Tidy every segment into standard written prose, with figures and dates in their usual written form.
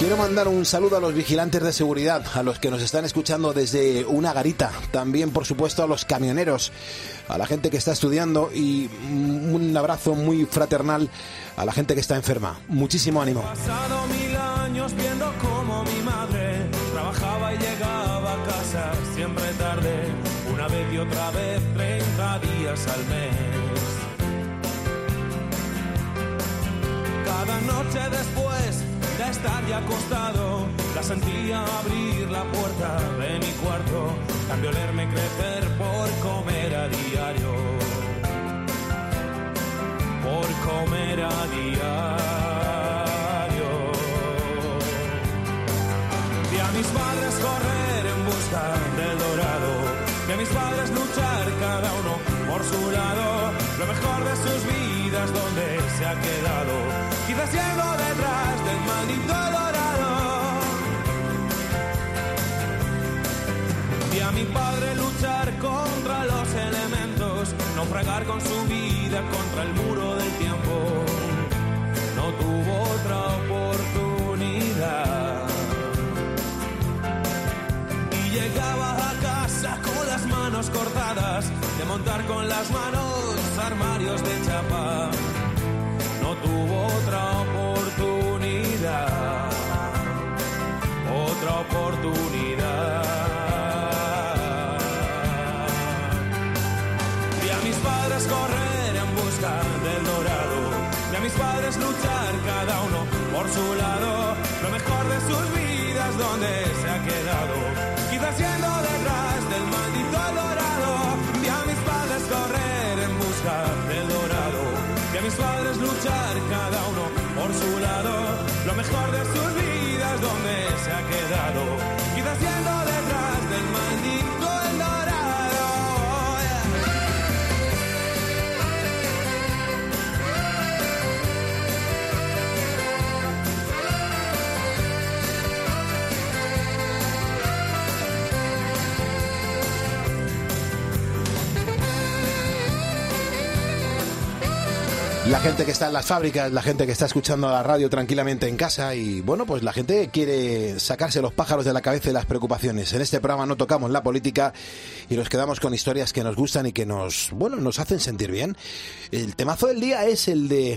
Quiero mandar un saludo a los vigilantes de seguridad, a los que nos están escuchando desde una garita, también por supuesto a los camioneros, a la gente que está estudiando y un abrazo muy fraternal a la gente que está enferma. Muchísimo ánimo. He pasado 1000 años viendo cómo mi madre trabajaba y llegaba a casa siempre tarde, una vez y otra vez 30 días al mes. Cada noche después de estar ya acostado, la sentía abrir la puerta de mi cuarto, cambio olerme crecer por comer a diario, por comer a diario. Vi a mis padres correr en busca del dorado, vi a mis padres luchar cada uno por su lado, lo mejor de sus vidas donde se ha quedado, quizás yendo detrás del maldito dorado. Vi a mi padre luchar contra los elementos, naufragar con su vida contra el muro del tiempo, no tuvo otra oportunidad. Y llegaba a casa con las manos cortadas, de montar con las manos armarios de chapa, no tuvo otra oportunidad, otra oportunidad. Vi a mis padres correr en busca del dorado, vi a mis padres luchar cada uno por su lado, lo mejor de sus vidas donde se ha quedado, quizás yendo detrás del maldito dorado. Vi a mis padres correr en busca del dorado, vi a mis padres luchar cada uno por su lado, lo mejor de sus vidas donde se ha quedado, quizás yendo detrás del maldito el dorado. La gente que está en las fábricas, la gente que está escuchando la radio tranquilamente en casa y, bueno, pues la gente quiere sacarse los pájaros de la cabeza y las preocupaciones. En este programa no tocamos la política y nos quedamos con historias que nos gustan y que nos hacen sentir bien. El temazo del día es el de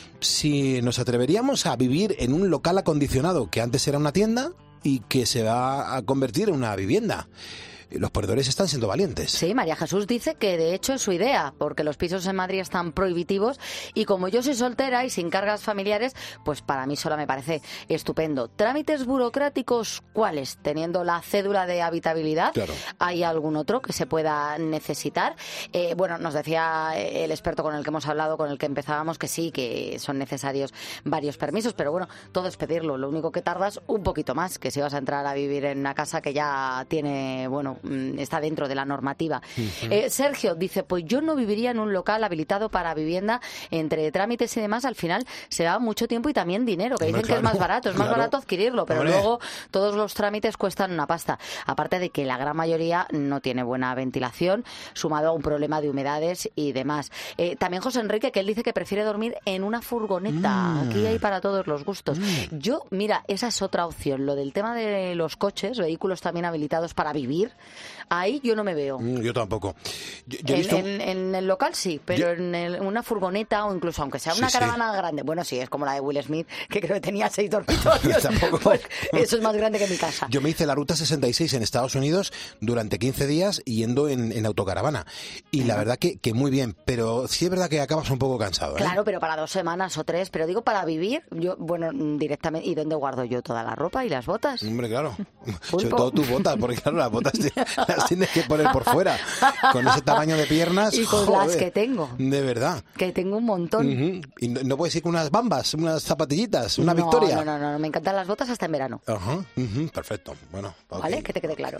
si nos atreveríamos a vivir en un local acondicionado que antes era una tienda y que se va a convertir en una vivienda. Los perdedores están siendo valientes. Sí, María Jesús dice que de hecho es su idea, porque los pisos en Madrid están prohibitivos y como yo soy soltera y sin cargas familiares, pues para mí sola me parece estupendo. ¿Trámites burocráticos cuáles? Teniendo la cédula de habitabilidad, claro. ¿Hay algún otro que se pueda necesitar? Bueno, nos decía el experto con el que hemos hablado, con el que empezábamos, que sí, que son necesarios varios permisos, pero bueno, todo es pedirlo. Lo único que tardas un poquito más, que si vas a entrar a vivir en una casa que ya tiene, bueno, está dentro de la normativa. Uh-huh. Sergio dice, pues yo no viviría en un local habilitado para vivienda, entre trámites y demás, al final se da mucho tiempo y también dinero, que dicen claro, que es más barato, es más barato adquirirlo, pero luego todos los trámites cuestan una pasta. Aparte de que la gran mayoría no tiene buena ventilación, sumado a un problema de humedades y demás. También José Enrique, que él dice que prefiere dormir en una furgoneta. Aquí hay para todos los gustos. Yo, mira, esa es otra opción, lo del tema de los coches, vehículos también habilitados para vivir. Ahí yo no me veo. Yo tampoco. Yo he visto... en el local sí, pero en una furgoneta o incluso aunque sea una caravana grande. Bueno, sí, es como la de Will Smith, que creo que tenía 6 dormitorios. Pues eso es más grande que mi casa. Yo me hice la Ruta 66 en Estados Unidos durante 15 días yendo en autocaravana. Y la verdad que muy bien, pero sí es verdad que acabas un poco cansado. Claro, pero para 2 semanas o 3, pero digo para vivir, yo, bueno, directamente. ¿Y dónde guardo yo toda la ropa y las botas? Hombre, claro. Sobre todo tus botas, porque claro, las botas las tienes que poner por fuera. Con ese tamaño de piernas. Y con las que tengo. De verdad. Que tengo un montón. Uh-huh. Y no puedes ir con unas bambas, unas zapatillitas, una Victoria. No, me encantan las botas hasta en verano. Ajá, perfecto. Bueno, okay. Vale, que te quede claro.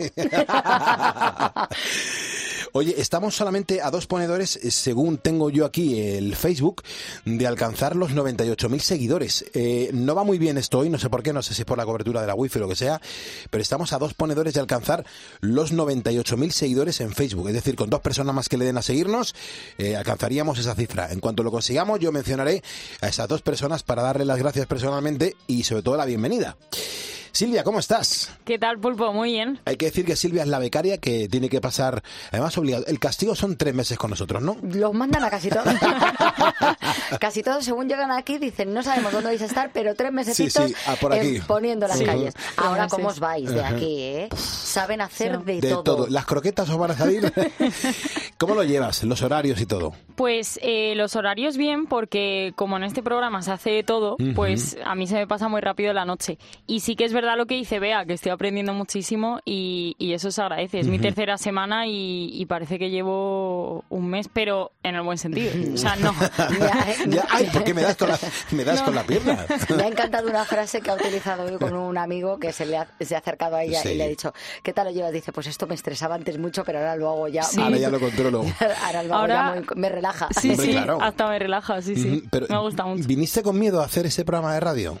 Oye, estamos solamente a 2 ponedores, según tengo yo aquí el Facebook, de alcanzar los 98.000 seguidores. No va muy bien esto hoy, no sé por qué, no sé si es por la cobertura de la wifi o lo que sea, pero estamos a 2 ponedores de alcanzar los 98.000 seguidores en Facebook. Es decir, con 2 personas más que le den a seguirnos, alcanzaríamos esa cifra. En cuanto lo consigamos, yo mencionaré a esas 2 personas para darle las gracias personalmente y sobre todo la bienvenida. Silvia, ¿cómo estás? ¿Qué tal, Pulpo? Muy bien. Hay que decir que Silvia es la becaria que tiene que pasar, además obligado. El castigo son 3 meses con nosotros, ¿no? Los mandan a casi todos. Casi todos, según llegan aquí, dicen, no sabemos dónde vais a estar, pero 3 mesecitos por aquí. Poniendo las calles. Ahora, ¿cómo os vais de Ajá. aquí, eh? Saben hacer de De todo. ¿Las croquetas os van a salir? ¿Cómo lo llevas? Los horarios y todo. Pues los horarios bien, porque como en este programa se hace de todo, pues a mí se me pasa muy rápido la noche. Y sí que es verdad lo que dice Bea, que estoy aprendiendo muchísimo y eso se agradece. Es mi tercera semana y parece que llevo un mes, pero en el buen sentido. O sea, no. Ay, ¿por qué me das con la pierna? Me ha encantado una frase que ha utilizado hoy con un amigo que se ha acercado a ella y le ha dicho, ¿qué tal lo llevas? Dice, pues esto me estresaba antes mucho, pero ahora lo hago ya. Sí. Ahora ya lo controlo. Ahora lo hago ya me relaja. Sí, Hombre, sí, claro. hasta me relaja, sí. Pero, me gusta mucho. ¿viniste con miedo a hacer ese programa de radio?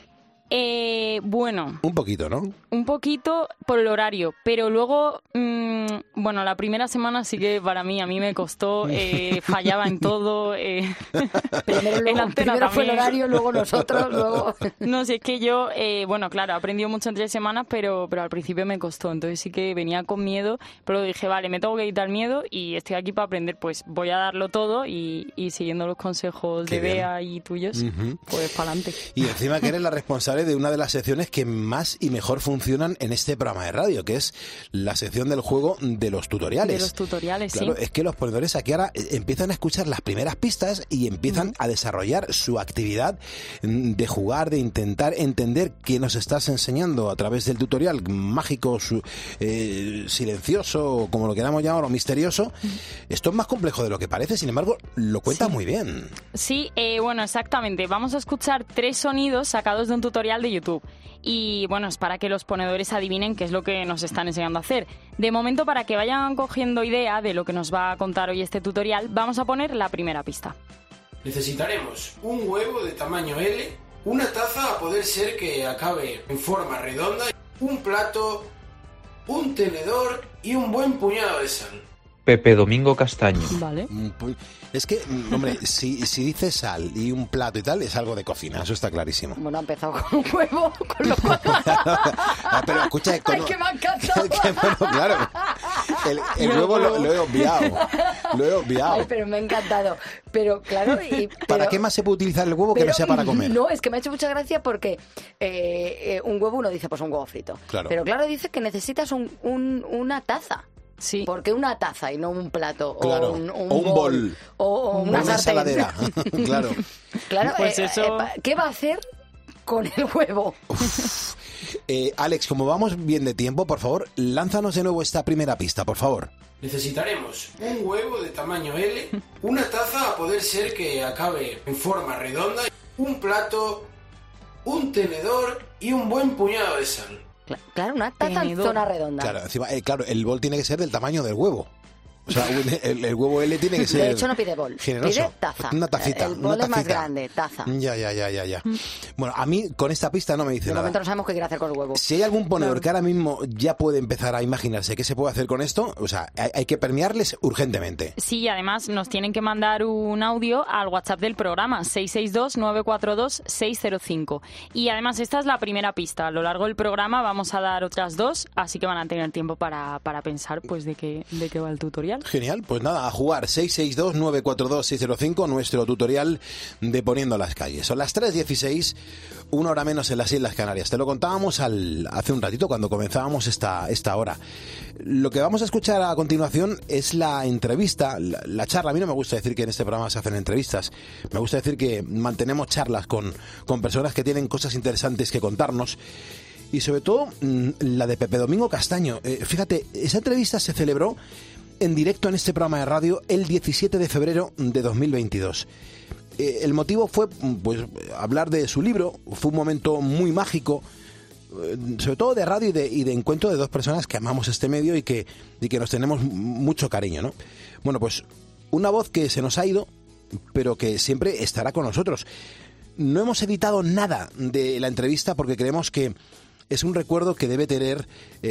Bueno. Un poquito, ¿no? Un poquito por el horario, pero luego, bueno, la primera semana sí que para mí, a mí me costó, fallaba en todo. Primero fue el horario, luego nosotros, luego... No, si es que yo, bueno, claro, he aprendido mucho en 3 semanas, pero al principio me costó, entonces sí que venía con miedo, pero dije, vale, me tengo que quitar miedo y estoy aquí para aprender, pues voy a darlo todo y siguiendo los consejos Qué de bien. Bea y tuyos, pues para adelante. Y encima que eres la responsable de una de las secciones que más y mejor funcionan en este programa de radio, que es la sección del juego de los tutoriales. De los tutoriales, claro, sí. es que los ponedores aquí ahora empiezan a escuchar las primeras pistas y empiezan a desarrollar su actividad de jugar, de intentar entender qué nos estás enseñando a través del tutorial mágico, silencioso, o como lo queramos llamar, o misterioso. Esto es más complejo de lo que parece, sin embargo, lo cuenta muy bien. Sí, bueno, exactamente. Vamos a escuchar 3 sonidos sacados de un tutorial de YouTube. Y bueno, es para que los ponedores adivinen qué es lo que nos están enseñando a hacer. De momento, para que vayan cogiendo idea de lo que nos va a contar hoy este tutorial, vamos a poner la primera pista. Necesitaremos un huevo de tamaño L, una taza a poder ser que acabe en forma redonda, un plato, un tenedor y un buen puñado de sal. Pepe Domingo Castaño. Vale. Es que, hombre, si dice sal y un plato y tal, es algo de cocina, eso está clarísimo. Bueno, ha empezado con un huevo, con lo cual... Pero escucha... ¡Ay, que me ha encantado! Que, bueno, claro, el huevo lo he obviado. Ay, pero me ha encantado. Pero claro... ¿Para qué más se puede utilizar el huevo que no sea para comer? No, es que me ha hecho mucha gracia porque un huevo uno dice, pues un huevo frito. Claro. Pero claro, dice que necesitas una taza. Sí. ¿Por qué una taza y no un plato? Claro, o un bol. O una sartén. ensaladera. Claro. Claro, Pues eso... ¿qué va a hacer con el huevo? Alex, como vamos bien de tiempo, por favor, lánzanos de nuevo esta primera pista, por favor. Necesitaremos un huevo de tamaño L, una taza a poder ser que acabe en forma redonda, un plato, un tenedor y un buen puñado de sal. Claro, una taza en Tenedor. zona redonda. Claro, encima, claro, el bol tiene que ser del tamaño del huevo. O sea, el huevo L tiene que ser... De hecho, no pide bol, generoso. pide taza. Una tacita. El bol una es más tacita. grande, taza. Ya. Bueno, a mí con esta pista no me dice De nada. momento no sabemos qué quiere hacer con el huevo. Si hay algún ponedor que ahora mismo ya puede empezar a imaginarse qué se puede hacer con esto, o sea, hay que premiarles urgentemente. Sí, y además nos tienen que mandar un audio al WhatsApp del programa 662-942-605. Y además esta es la primera pista. A lo largo del programa vamos a dar otras 2, así que van a tener tiempo para pensar pues de qué va el tutorial. Genial, pues nada, a jugar 662-942-605, nuestro tutorial de Poniendo las calles. Son las 3:16, 1 hora menos en las Islas Canarias. Te lo contábamos hace un ratito cuando comenzábamos esta hora. Lo que vamos a escuchar a continuación es la entrevista, la charla. A mí no me gusta decir que en este programa se hacen entrevistas. Me gusta decir que mantenemos charlas con personas que tienen cosas interesantes que contarnos. Y sobre todo la de Pepe Domingo Castaño. Fíjate, esa entrevista se celebró en directo en este programa de radio el 17 de febrero de 2022. El motivo fue pues hablar de su libro. Fue un momento muy mágico, sobre todo de radio y de encuentro de dos personas que amamos este medio y que nos tenemos mucho cariño, ¿no? Bueno, pues una voz que se nos ha ido, pero que siempre estará con nosotros. No hemos editado nada de la entrevista porque creemos que es un recuerdo que debe tener,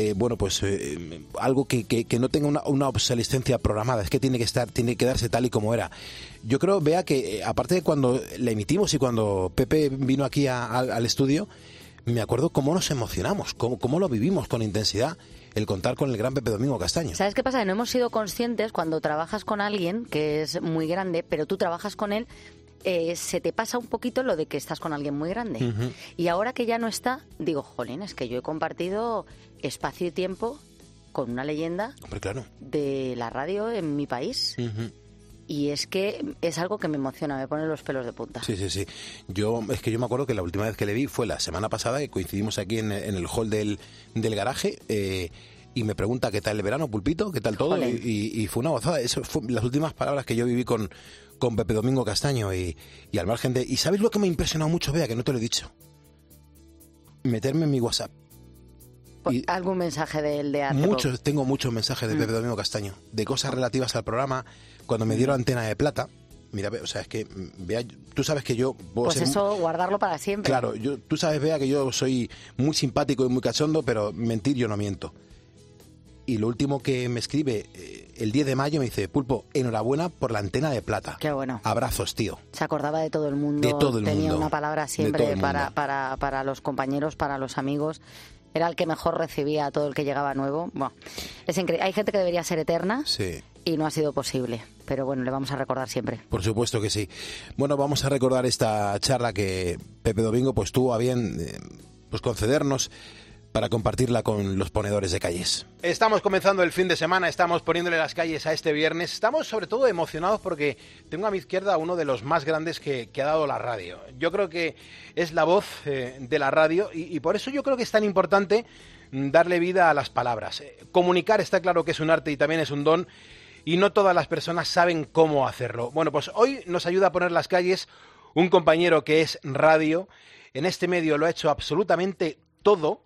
algo que no tenga una obsolescencia programada. Es que tiene que quedarse tal y como era. Yo creo, Bea, que aparte de cuando la emitimos y cuando Pepe vino aquí al estudio, me acuerdo cómo nos emocionamos, cómo lo vivimos con intensidad el contar con el gran Pepe Domingo Castaño. ¿Sabes qué pasa? Que no hemos sido conscientes cuando trabajas con alguien que es muy grande, pero tú trabajas con él, se te pasa un poquito lo de que estás con alguien muy grande. Ujú. Y ahora que ya no está, digo, jolín, es que yo he compartido espacio y tiempo con una leyenda Hombre, claro. de la radio en mi país. Ujú. Y es que es algo que me emociona, me pone los pelos de punta. Sí. Yo me acuerdo que la última vez que le vi fue la semana pasada, que coincidimos aquí en el hall del garaje, y me pregunta qué tal el verano, Pulpito, qué tal todo, Jolín. y fue una gozada. Eso fue las últimas palabras que yo viví con Pepe Domingo Castaño, y al margen de... ¿Y sabes lo que me ha impresionado mucho, Bea, que no te lo he dicho? Meterme en mi WhatsApp. Y ¿Algún mensaje de él de hace poco? tengo muchos mensajes de Pepe Domingo Castaño, de cosas relativas al programa, cuando me dieron Antena de Plata. Mira, o sea, es que, Bea, tú sabes que yo... puedo Pues ser eso, guardarlo para siempre. Claro, tú sabes, Bea, que yo soy muy simpático y muy cachondo, pero mentir yo no miento. Y lo último que me escribe el 10 de mayo me dice: Pulpo, enhorabuena por la Antena de Plata. Qué bueno. Abrazos, tío. Se acordaba de todo el mundo. De todo el Tenía mundo. una palabra De todo siempre el mundo. para los compañeros, para los amigos. Era el que mejor recibía a todo el que llegaba nuevo. Bueno, es increíble. Hay gente que debería ser eterna Sí. y no ha sido posible. Pero bueno, le vamos a recordar siempre. Por supuesto que sí. Bueno, vamos a recordar esta charla que Pepe Domingo pues tuvo a bien pues concedernos para compartirla con los ponedores de calles. Estamos comenzando el fin de semana, estamos poniéndole las calles a este viernes. Estamos sobre todo emocionados porque tengo a mi izquierda a uno de los más grandes que ha dado la radio. Yo creo que es la voz de la radio y por eso yo creo que es tan importante darle vida a las palabras. Comunicar está claro que es un arte y también es un don, y no todas las personas saben cómo hacerlo. Bueno, pues hoy nos ayuda a poner las calles un compañero que es radio. En este medio lo ha hecho absolutamente todo.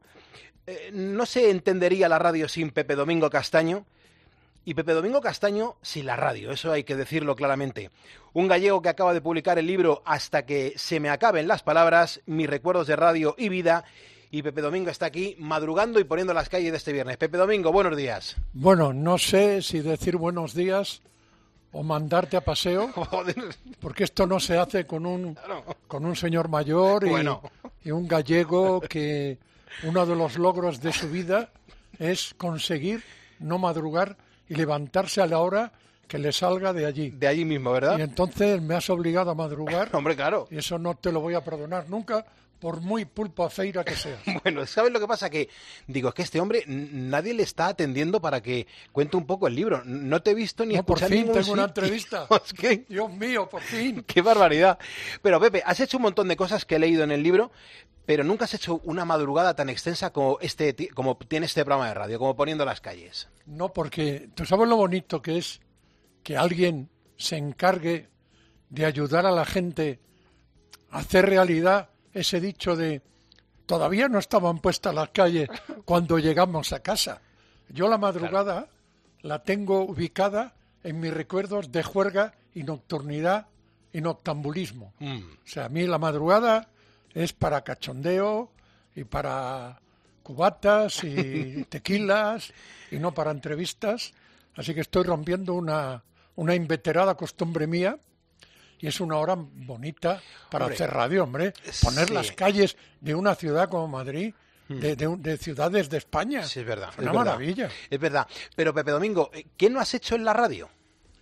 No se entendería la radio sin Pepe Domingo Castaño, y Pepe Domingo Castaño sin la radio, eso hay que decirlo claramente. Un gallego que acaba de publicar el libro Hasta que se me acaben las palabras, mis recuerdos de radio y vida, y Pepe Domingo está aquí madrugando y poniendo las calles de este viernes. Pepe Domingo, buenos días. Bueno, no sé si decir buenos días o mandarte a paseo, porque esto no se hace con un señor mayor y un gallego que uno de los logros de su vida es conseguir no madrugar y levantarse a la hora que le salga de allí. De allí mismo, ¿verdad? Y entonces me has obligado a madrugar. Hombre, claro. Y eso no te lo voy a perdonar nunca, por muy pulpo a feira que seas. Bueno, ¿sabes lo que pasa? Que, digo, es que este hombre nadie le está atendiendo para que cuente un poco el libro. No te he visto ni Por escuchado fin ningún tengo una sitio. entrevista. Es que- Dios mío, por fin. ¡Qué barbaridad! Pero, Pepe, has hecho un montón de cosas que he leído en el libro, pero nunca has hecho una madrugada tan extensa como tiene este programa de radio, como Poniendo las calles. No, porque tú sabes lo bonito que es que alguien se encargue de ayudar a la gente a hacer realidad ese dicho de todavía no estaban puestas las calles cuando llegamos a casa. Yo la madrugada la tengo ubicada en mis recuerdos de juerga y nocturnidad y noctambulismo. O sea, a mí la madrugada es para cachondeo y para cubatas y tequilas y no para entrevistas. Así que estoy rompiendo una inveterada costumbre mía y es una hora bonita para hacer radio, hombre. Poner Sí. las calles de una ciudad como Madrid, de ciudades de España. Sí, es verdad. Una es verdad. maravilla. Es verdad. Pero, Pepe Domingo, ¿qué no has hecho en la radio?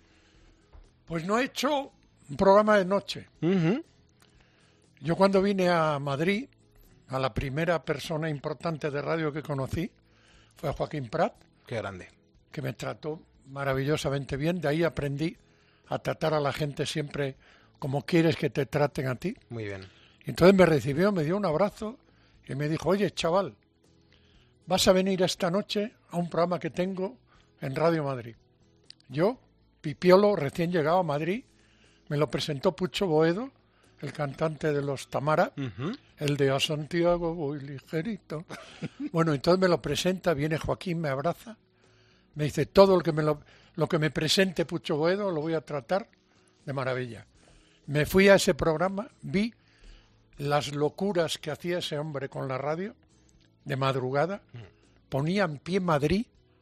Pues no he hecho un programa de noche. Ujú. Yo cuando vine a Madrid, a la primera persona importante de radio que conocí fue a Joaquín Prat, Qué grande. que me trató maravillosamente bien. De ahí aprendí a tratar a la gente siempre como quieres que te traten a ti. Muy bien. Y entonces me recibió, me dio un abrazo y me dijo: oye, chaval, vas a venir esta noche a un programa que tengo en Radio Madrid. Yo, pipiolo, recién llegado a Madrid, me lo presentó Pucho Boedo, el cantante de los Tamara, el de A Santiago voy ligerito. Bueno, entonces me lo presenta, viene Joaquín, me abraza, me dice: todo lo que me presente Pucho Boedo lo voy a tratar de maravilla. Me fui a ese programa, vi las locuras que hacía ese hombre con la radio, de madrugada, ponía en pie Madrid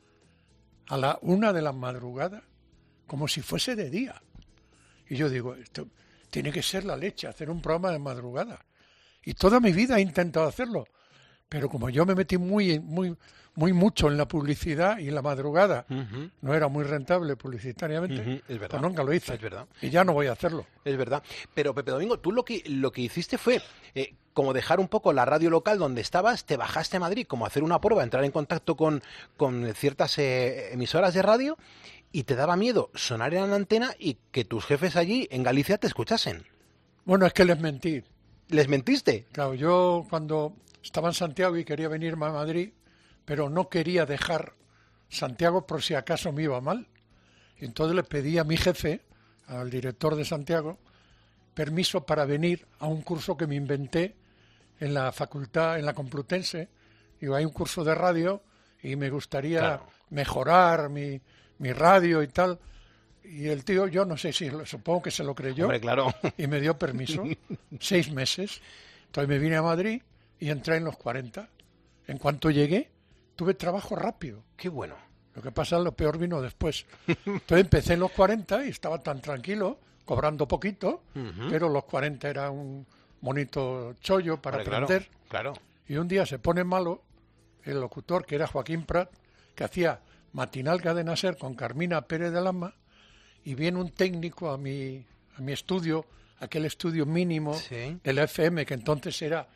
a la 1 de la madrugada, como si fuese de día. Y yo digo, esto tiene que ser la leche, hacer un programa de madrugada. Y toda mi vida he intentado hacerlo, Pero como yo me metí muy mucho en la publicidad y en la madrugada, no era muy rentable publicitariamente, Es verdad. pues nunca lo hice. Es verdad. Y ya no voy a hacerlo. Es verdad. Pero, Pepe Domingo, tú lo que hiciste fue como dejar un poco la radio local donde estabas, te bajaste a Madrid, como hacer una prueba, entrar en contacto con ciertas emisoras de radio, y te daba miedo sonar en la antena y que tus jefes allí en Galicia te escuchasen. Bueno, es que les mentí. ¿Les mentiste? Claro, yo cuando estaba en Santiago y quería venirme a Madrid, pero no quería dejar Santiago por si acaso me iba mal. Y entonces le pedí a mi jefe, al director de Santiago, permiso para venir a un curso que me inventé en la facultad, en la Complutense. Digo, hay un curso de radio y me gustaría mejorar mi radio y tal. Y el tío, yo no sé si, supongo que se lo creyó. Hombre, claro. Y me dio permiso, 6 meses. Entonces me vine a Madrid y entré en los 40. En cuanto llegué, tuve trabajo rápido. Qué bueno. Lo que pasa es lo peor vino después. Entonces empecé en los 40 y estaba tan tranquilo, cobrando poquito, pero los 40 era un bonito chollo para aprender. Claro. Y un día se pone malo el locutor, que era Joaquín Prat, que hacía Matinal Cadena Ser con Carmina Pérez de Lama, y viene un técnico a mi estudio, aquel estudio mínimo de la FM, que entonces era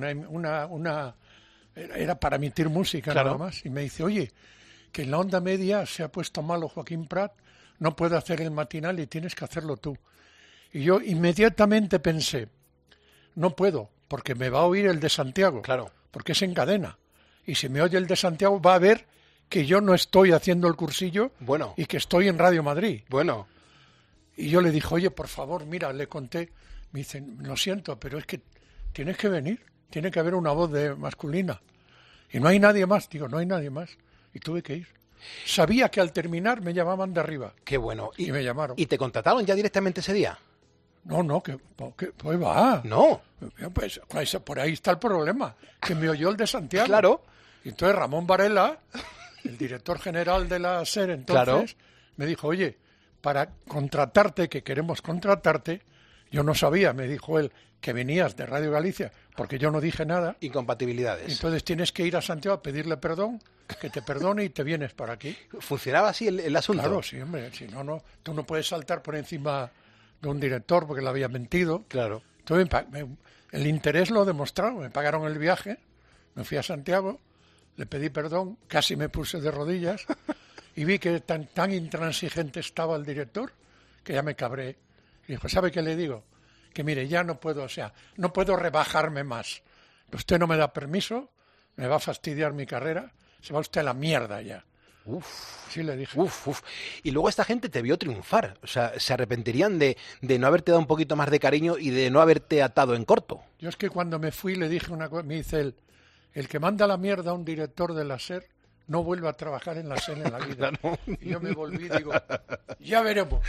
era para emitir música nada más, y me dice, oye, que en la onda media se ha puesto malo Joaquín Prat, no puede hacer el matinal y tienes que hacerlo tú. Y yo inmediatamente pensé, no puedo, porque me va a oír el de Santiago, porque es en cadena, y si me oye el de Santiago va a ver que yo no estoy haciendo el cursillo y que estoy en Radio Madrid. Bueno. Y yo le dije, oye, por favor, mira, le conté. Me dicen, lo siento, pero es que tienes que venir. Tiene que haber una voz masculina. Y no hay nadie más. Digo, no hay nadie más. Y tuve que ir. Sabía que al terminar me llamaban de arriba. Qué bueno. Y me llamaron. ¿Y te contrataron ya directamente ese día? No, que pues va. No. Pues por ahí está el problema. Que me oyó el de Santiago. Claro. Y entonces Ramón Varela, el director general de la SER entonces, me dijo, oye, para contratarte, que queremos contratarte, yo no sabía, me dijo él, que venías de Radio Galicia, porque yo no dije nada. Incompatibilidades. Entonces tienes que ir a Santiago a pedirle perdón, que te perdone y te vienes para aquí. ¿Funcionaba así el asunto? Claro, sí, hombre, si no, tú no puedes saltar por encima de un director porque le había mentido. Claro. Entonces el interés lo demostraron, me pagaron el viaje, me fui a Santiago, le pedí perdón, casi me puse de rodillas y vi que tan intransigente estaba el director que ya me cabré. Y dijo, ¿sabe qué le digo? Que mire, ya no puedo, no puedo rebajarme más. Usted no me da permiso, me va a fastidiar mi carrera, se va usted a la mierda ya. Sí le dije. Y luego esta gente te vio triunfar. O sea, se arrepentirían de no haberte dado un poquito más de cariño y de no haberte atado en corto. Yo es que cuando me fui le dije una cosa, me dice el que manda la mierda a un director de la SER no vuelve a trabajar en la SER en la vida. Claro. Y yo me volví y digo, ya veremos.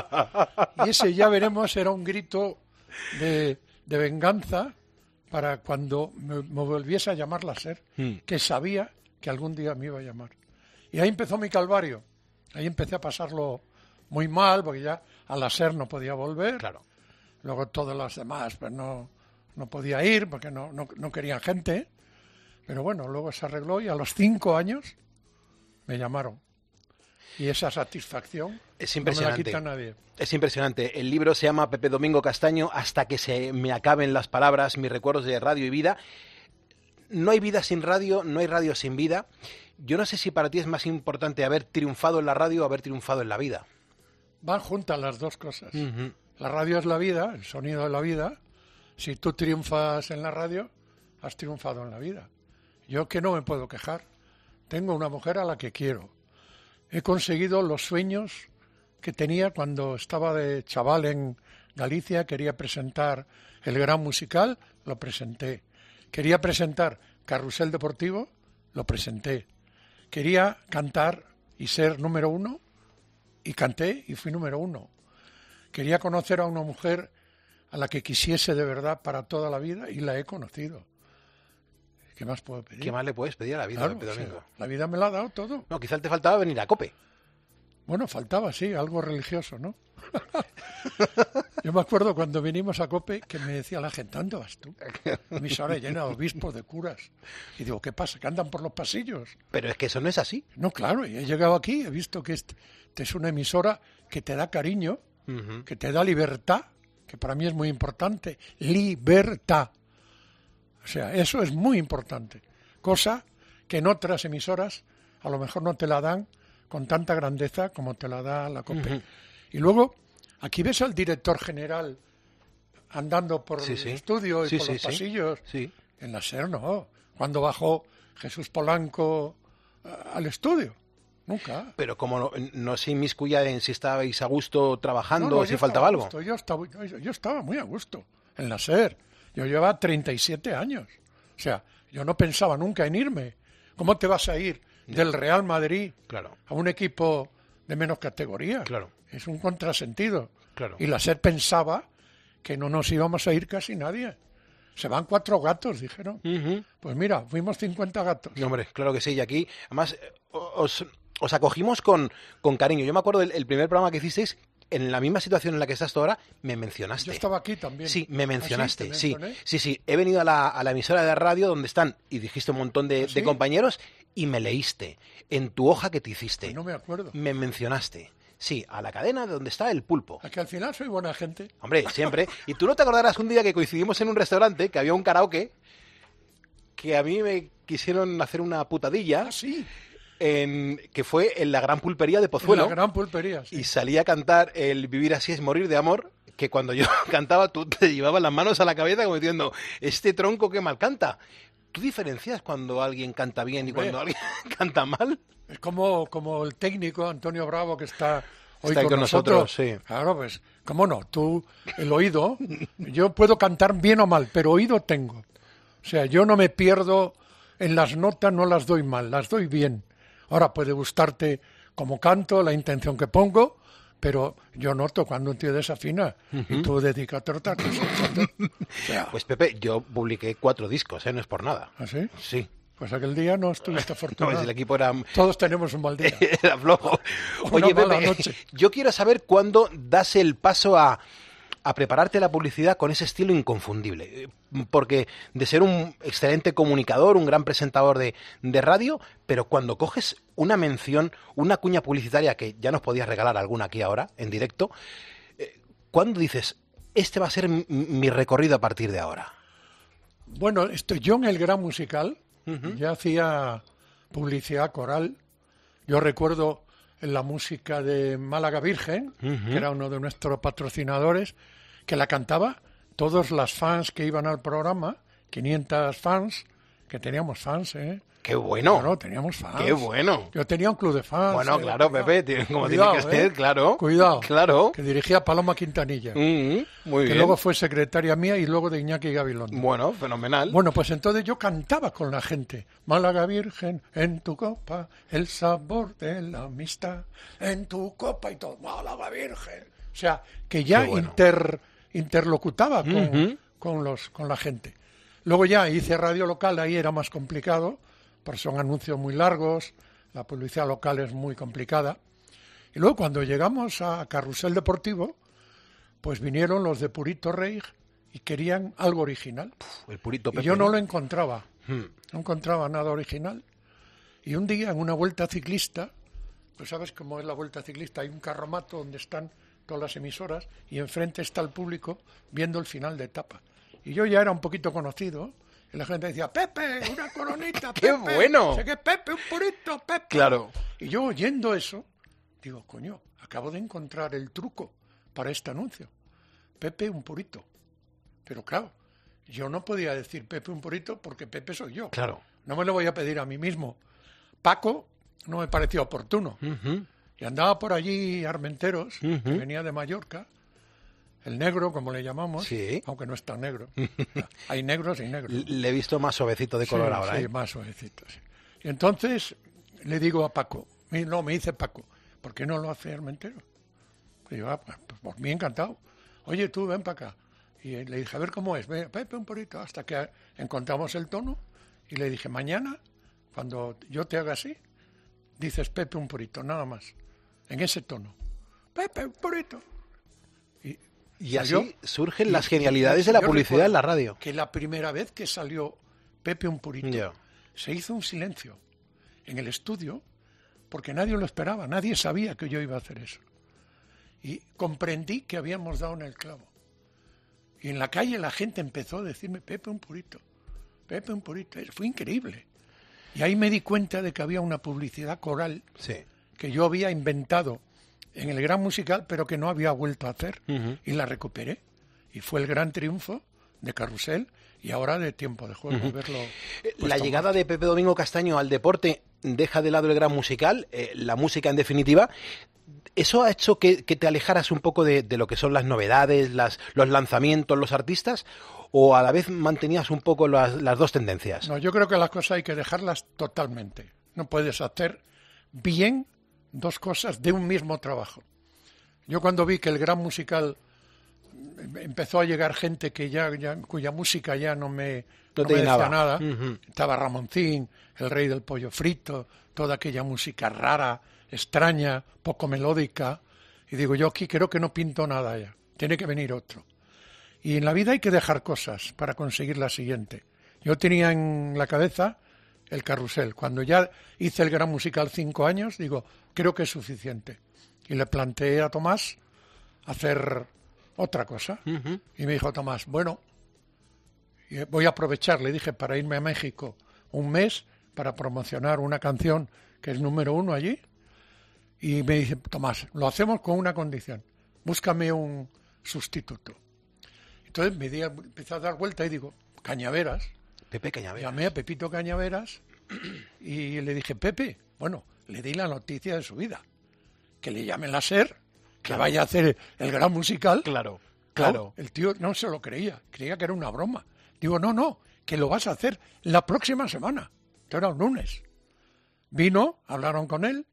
Y ese ya veremos era un grito de venganza para cuando me volviese a llamar la SER, que sabía que algún día me iba a llamar. Y ahí empezó mi calvario. Ahí empecé a pasarlo muy mal, porque ya a la SER no podía volver. Claro. Luego todos los demás pues no podía ir, porque no querían gente. Pero bueno, luego se arregló y a los 5 años me llamaron. Y esa satisfacción es impresionante. No me la quita nadie. Es impresionante. El libro se llama Pepe Domingo Castaño, hasta que se me acaben las palabras, mis recuerdos de radio y vida. No hay vida sin radio, no hay radio sin vida. Yo no sé si para ti es más importante haber triunfado en la radio o haber triunfado en la vida. Van juntas las dos cosas. La radio es la vida, el sonido de la vida. Si tú triunfas en la radio, has triunfado en la vida. Yo que no me puedo quejar. Tengo una mujer a la que quiero. He conseguido los sueños que tenía cuando estaba de chaval en Galicia. Quería presentar el Gran Musical, lo presenté. Quería presentar Carrusel Deportivo, lo presenté. Quería cantar y ser número 1, y canté y fui número 1. Quería conocer a una mujer a la que quisiese de verdad para toda la vida y la he conocido. ¿Qué más puedo pedir? ¿Qué más le puedes pedir a la vida, claro, Pepe Domingo? La vida me la ha dado todo. No, quizás te faltaba venir a COPE. Bueno, faltaba, sí, algo religioso, ¿no? Yo me acuerdo cuando vinimos a COPE que me decía la gente, ¿dónde vas tú? Emisora llena de obispos, de curas. Y digo, ¿qué pasa? ¿Que andan por los pasillos? Pero es que eso no es así. No, claro, y he llegado aquí, he visto que esta es una emisora que te da cariño, que te da libertad, que para mí es muy importante. Libertad. O sea, eso es muy importante. Cosa que en otras emisoras a lo mejor no te la dan con tanta grandeza como te la da la COPE. Y luego, aquí ves al director general andando por el estudio y por los pasillos. Sí. En la SER no. Cuando bajó Jesús Polanco al estudio. Nunca. Pero como no se inmiscuya en si estabais a gusto trabajando o si faltaba algo. Yo estaba muy a gusto en la SER. Yo llevaba 37 años. O sea, yo no pensaba nunca en irme. ¿Cómo te vas a ir del Real Madrid a un equipo de menos categoría? Claro. Es un contrasentido. Claro. Y la SER pensaba que no nos íbamos a ir casi nadie. Se van 4 gatos, dijeron. Pues mira, fuimos 50 gatos. No, hombre, claro que sí. Y aquí, además, os acogimos con cariño. Yo me acuerdo del primer programa que hicisteis, en la misma situación en la que estás tú ahora, me mencionaste. Yo estaba aquí también. Sí, me mencionaste. ¿Ah, sí? Sí. He venido a la emisora de radio donde están, y dijiste un montón de compañeros, y me leíste. En tu hoja que te hiciste. Pues no me acuerdo. Me mencionaste. Sí, a la cadena de donde está el pulpo. ¿A que al final soy buena gente? Hombre, siempre. Y tú no te acordarás un día que coincidimos en un restaurante, que había un karaoke, que a mí me quisieron hacer una putadilla. Ah, sí. Que fue en la Gran Pulpería de Pozuelo. En la Gran Pulpería, sí. Y salí a cantar el Vivir así es morir de amor, que cuando yo cantaba tú te llevabas las manos a la cabeza como diciendo, este tronco que mal canta. ¿Tú diferencias cuando alguien canta bien y cuando alguien canta mal? Es como el técnico Antonio Bravo que está hoy con nosotros. Sí. Claro, pues, ¿cómo no? Tú, el oído, yo puedo cantar bien o mal, pero oído tengo. O sea, yo no me pierdo en las notas, no las doy mal, las doy bien. Ahora puede gustarte como canto, la intención que pongo, pero yo noto cuando un tío desafina y tú dedícate a otra cosa. O sea, pues Pepe, yo publiqué 4 discos, no es por nada. ¿Ah, sí? Sí. Pues aquel día no estuviste afortunado. No, el equipo era... Todos tenemos un mal día. Era flojo. Oye, Pepe, yo quiero saber cuándo das el paso a prepararte la publicidad con ese estilo inconfundible. Porque de ser un excelente comunicador, un gran presentador de radio, pero cuando coges una mención, una cuña publicitaria, que ya nos podías regalar alguna aquí ahora, en directo, ¿cuándo dices, este va a ser mi recorrido a partir de ahora? Bueno, yo en el Gran Musical ya hacía publicidad coral. Yo recuerdo en la música de Málaga Virgen, que era uno de nuestros patrocinadores, que la cantaba todos las fans que iban al programa, 500 fans, que teníamos fans, ¿eh? ¡Qué bueno! Claro, teníamos fans. ¡Qué bueno! Yo tenía un club de fans. Bueno, claro, Pepe, como cuidado, tiene que ser, claro. Cuidado. Claro. Que dirigía Paloma Quintanilla. Muy que bien. luego fue secretaria mía y luego de Iñaki Gabilondo. Bueno, fenomenal. Bueno, pues entonces yo cantaba con la gente. Málaga Virgen, en tu copa, el sabor de la amistad. En tu copa y todo. Málaga Virgen. O sea, que ya bueno. Interlocutaba con la gente. Luego ya hice radio local, ahí era más complicado, porque son anuncios muy largos, la publicidad local es muy complicada. Y luego cuando llegamos a Carrusel Deportivo, pues vinieron los de Purito Rey y querían algo original. El Purito Pepe, y yo no lo encontraba, no encontraba nada original. Y un día en una vuelta ciclista, pues sabes cómo es la vuelta ciclista, hay un carromato donde están todas las emisoras y enfrente está el público viendo el final de etapa. Y yo ya era un poquito conocido y la gente decía, Pepe, una coronita, Pepe. ¡Qué bueno! Sé que Pepe, un purito, Pepe. Claro. Y yo oyendo eso, digo, coño, acabo de encontrar el truco para este anuncio. Pepe, un purito. Pero claro, yo no podía decir Pepe, un purito porque Pepe soy yo. Claro. No me lo voy a pedir a mí mismo. Paco no me pareció oportuno. Y andaba por allí Armenteros, que venía de Mallorca, el negro, como le llamamos, sí. Aunque no es tan negro. Hay negros y negros. Le he visto más suavecito de color ahora. Sí, más suavecito, sí. Y entonces le digo a Paco, me dice Paco, ¿por qué no lo hace Armenteros? Y yo, pues por mí encantado. Oye, tú, ven para acá. Y le dije, a ver cómo es. Pepe, un purito, hasta que encontramos el tono. Y le dije, mañana, cuando yo te haga así, dices Pepe, un purito, nada más. En ese tono. Pepe, un purito. Y Y Salió, así surgen y- las genialidades de la yo publicidad en la recuerdo radio. Que la primera vez que salió Pepe un Purito, Ya. se hizo un silencio en el estudio porque nadie lo esperaba, nadie sabía que yo iba a hacer eso. Y comprendí que habíamos dado en el clavo. Y en la calle la gente empezó a decirme, Pepe un Purito, Pepe un Purito. Fue increíble. Y ahí me di cuenta de que había una publicidad coral Sí. que yo había inventado en el Gran Musical, pero que no había vuelto a hacer. Ujú. Y la recuperé. Y fue el gran triunfo de Carrusel y ahora de Tiempo de Juego. Verlo puesto La en llegada marcha. de Pepe Domingo Castaño al deporte deja de lado el gran musical, la música en definitiva. ¿Eso ha hecho que te alejaras un poco de lo que son las novedades, los lanzamientos, los artistas? ¿O a la vez mantenías un poco las dos tendencias? No, yo creo que las cosas hay que dejarlas totalmente. No puedes hacer bien dos cosas de un mismo trabajo. Yo cuando vi que el Gran Musical empezó a llegar gente que cuya música ya no me decía llenaba. nada. Ujú. Estaba Ramoncín, el rey del pollo frito, toda aquella música rara, extraña, poco melódica. Y digo, yo aquí creo que no pinto nada ya. Tiene que venir otro. Y en la vida hay que dejar cosas para conseguir la siguiente. Yo tenía en la cabeza el Carrusel. Cuando ya hice el Gran Musical 5 años, digo, creo que es suficiente. Y le planteé a Tomás hacer otra cosa. Ujú. Y me dijo Tomás, bueno, voy a aprovechar, le dije, para irme a México un mes para promocionar una canción que es número 1 allí. Y me dice, Tomás, lo hacemos con una condición, búscame un sustituto. Entonces empecé a dar vuelta y digo, Cañaveras. Pepe Cañaveras. Llamé a Pepito Cañaveras y le dije, Pepe, bueno, le di la noticia de su vida, que le llamen la SER, que Claro. vaya a hacer el Gran Musical. Claro, Claro, claro. el tío no se lo creía que era una broma. Digo, no, que lo vas a hacer la próxima semana. Esto era un lunes. Vino, hablaron con él,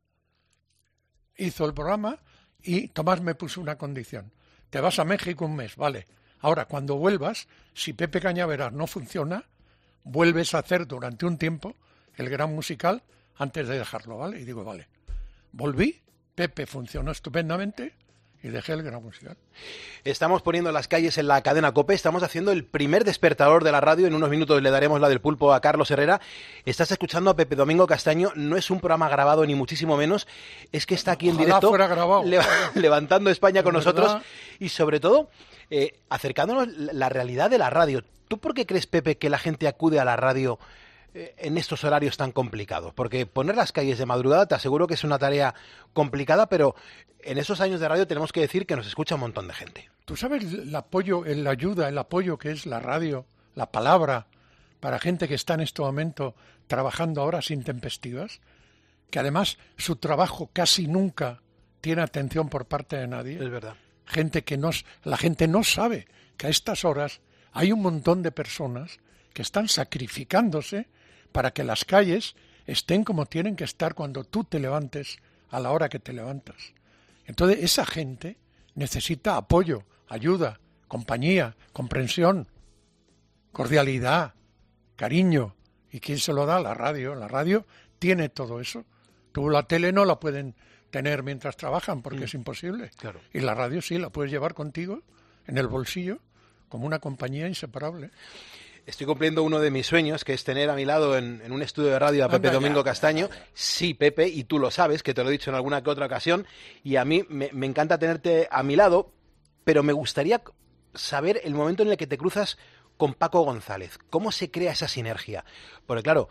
hizo el programa y Tomás me puso una condición. Te vas a México un mes, vale. Ahora, cuando vuelvas, si Pepe Cañaveras no funciona, vuelves a hacer durante un tiempo el Gran Musical antes de dejarlo, ¿vale? Y digo, vale. Volví, Pepe funcionó estupendamente y dejé el Gran Musical. Estamos poniendo las calles en la cadena COPE, estamos haciendo el primer despertador de la radio, en unos minutos le daremos la del pulpo a Carlos Herrera. Estás escuchando a Pepe Domingo Castaño, no es un programa grabado ni muchísimo menos, es que está aquí en Ojalá directo fuera grabado. Levantando España con De nosotros verdad. y sobre todo acercándonos la realidad de la radio. ¿Tú por qué crees, Pepe, que la gente acude a la radio en estos horarios tan complicados? Porque poner las calles de madrugada te aseguro que es una tarea complicada, pero en esos años de radio tenemos que decir que nos escucha un montón de gente. ¿Tú sabes el apoyo, la ayuda, el apoyo que es la radio, la palabra, para gente que está en este momento trabajando a horas intempestivas? Que además su trabajo casi nunca tiene atención por parte de nadie. Es verdad. Gente que la gente no sabe que a estas horas hay un montón de personas que están sacrificándose para que las calles estén como tienen que estar cuando tú te levantes a la hora que te levantas. Entonces esa gente necesita apoyo, ayuda, compañía, comprensión, cordialidad, cariño. ¿Y quién se lo da? La radio. La radio tiene todo eso. Tú la tele no la pueden tener mientras trabajan porque es imposible. Claro. Y la radio sí, la puedes llevar contigo en el bolsillo como una compañía inseparable. Estoy cumpliendo uno de mis sueños, que es tener a mi lado en un estudio de radio a Pepe Anda ya, Domingo anda Castaño. Sí, Pepe, y tú lo sabes, que te lo he dicho en alguna que otra ocasión, y a mí me encanta tenerte a mi lado, pero me gustaría saber el momento en el que te cruzas con Paco González. ¿Cómo se crea esa sinergia? Porque claro,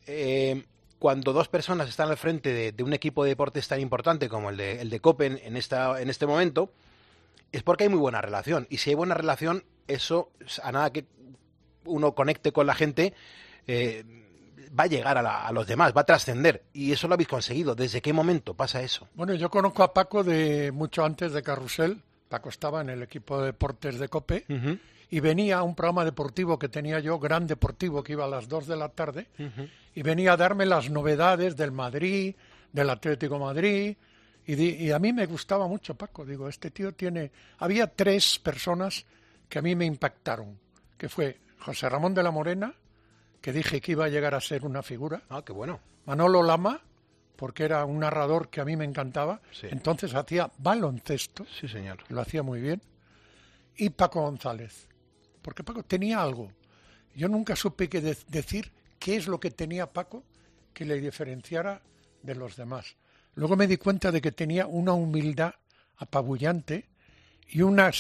cuando dos personas están al frente de un equipo de deportes tan importante como el de COPE en este momento, es porque hay muy buena relación. Y si hay buena relación, eso, a nada que uno conecte con la gente, va a llegar a los demás, va a trascender. Y eso lo habéis conseguido. ¿Desde qué momento pasa eso? Bueno, yo conozco a Paco de mucho antes de Carrusel. Paco estaba en el equipo de deportes de COPE Uh-huh. y venía a un programa deportivo que tenía yo, Gran Deportivo, que iba a las 2 de la tarde, y venía a darme las novedades del Madrid, del Atlético de Madrid, y a mí me gustaba mucho Paco. Digo, este tío tiene... Había 3 personas que a mí me impactaron, que fue José Ramón de la Morena, que dije que iba a llegar a ser una figura, Ah, qué bueno. Manolo Lama, porque era un narrador que a mí me encantaba, Sí. entonces hacía baloncesto, Sí, señor. lo hacía muy bien, y Paco González. Porque Paco tenía algo. Yo nunca supe decir qué es lo que tenía Paco que le diferenciara de los demás. Luego me di cuenta de que tenía una humildad apabullante y una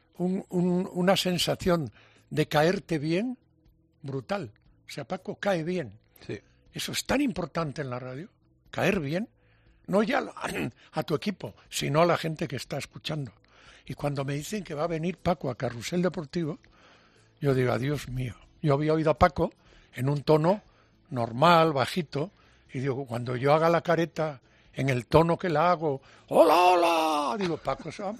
sensación de caerte bien brutal. O sea, Paco cae bien. Sí. Eso es tan importante en la radio, caer bien, no ya a tu equipo, sino a la gente que está escuchando. Y cuando me dicen que va a venir Paco a Carrusel Deportivo, yo digo, adiós mío. Yo había oído a Paco en un tono normal, bajito, y digo, cuando yo haga la careta en el tono que la hago, ¡hola, hola! Digo, Paco se va